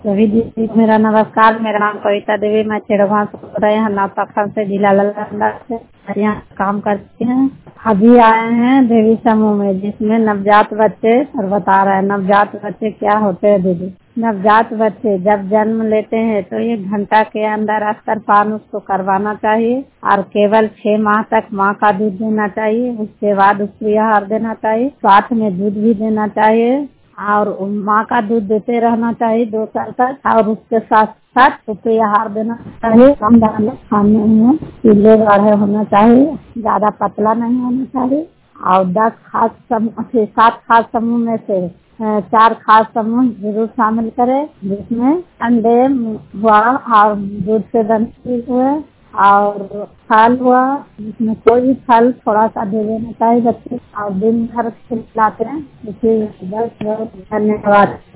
सभी दीदी मेरा नमस्कार। मेरा नाम कविता देवी, मैं चिड़वा से बोल रहे हैं, नौतखा से, जिला नालंदा से। यहाँ काम करती हैं। अभी आए हैं देवी समूह में, जिसमें नवजात बच्चे और बता रहे हैं नवजात बच्चे क्या होते हैं। दीदी, नवजात बच्चे जब जन्म लेते हैं तो 1 घंटा के अंदर स्तनपान उसको करवाना चाहिए और केवल 6 माह तक माँ का दूध देना चाहिए। उसके बाद उसको आहार देना चाहिए, साथ में दूध भी देना चाहिए और माँ का दूध देते रहना चाहिए 2 साल तक। और उसके साथ साथ उसको आहार देना चाहिए। कम दाना खाने में पीले गाढ़े होना चाहिए, ज्यादा पतला नहीं होना चाहिए। और 10 खास समूह से 7 खास समूह में से 4 खास समूह जरूर शामिल करें, जिसमें अंडे हुआ और दूध से बने हुए और फल हुआ, जिसमें कोई भी फल थोड़ा सा दे देना चाहिए बच्चे। और दिन भर खिलाते हैं। इसी बहुत बहुत धन्यवाद।